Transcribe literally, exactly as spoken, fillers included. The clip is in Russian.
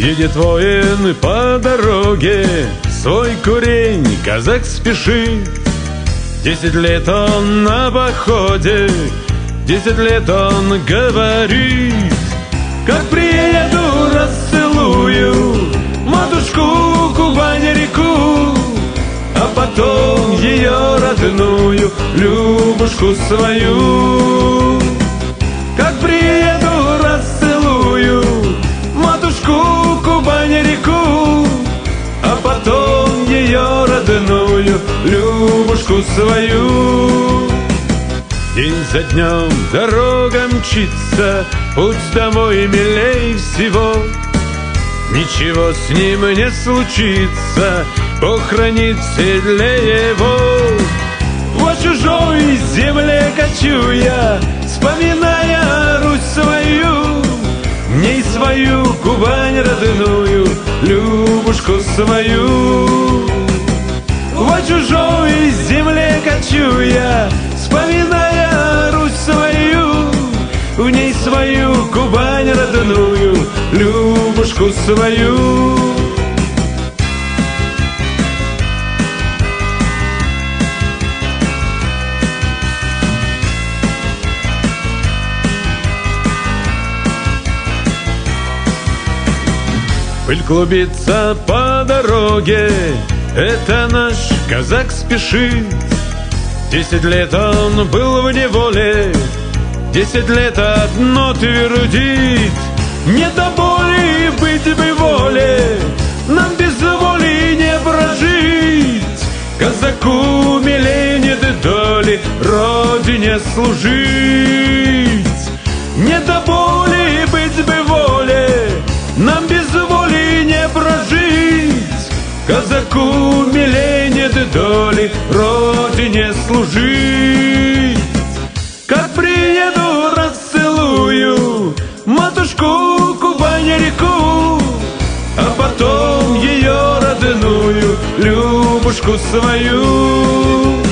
Едет воин по дороге, свой курень казак спешит. Десять лет он на походе, десять лет он говорит: как приеду, расцелую матушку Кубань-реку, а потом ее родную Любушку свою. Как приеду, расцелую матушку Кубань-реку, а потом ее родную Любушку свою. День за днем дорога мчится, путь домой милей всего. Ничего с ним не случится, Бог хранит в седле его. Во чужой земле кочуя, вспоминая Русь свою, в ней свою Кубань родную, Любушку свою. Во чужой земле кочуя, вспоминая Русь свою, в ней свою Кубань родную, Любушку свою. Пыль клубится по дороге, это наш казак спешит. Десять лет он был в неволе, десять лет одно твердит: не до боли быть бы воле, нам без воли не прожить. Казаку милей нет доли родине служить. Не до боли быть бы воле, нам без воли не прожить. Казаку милей нет доли родине служить. Как приеду, расцелую матушку Кубань-реку, а потом ее родную Любушку свою.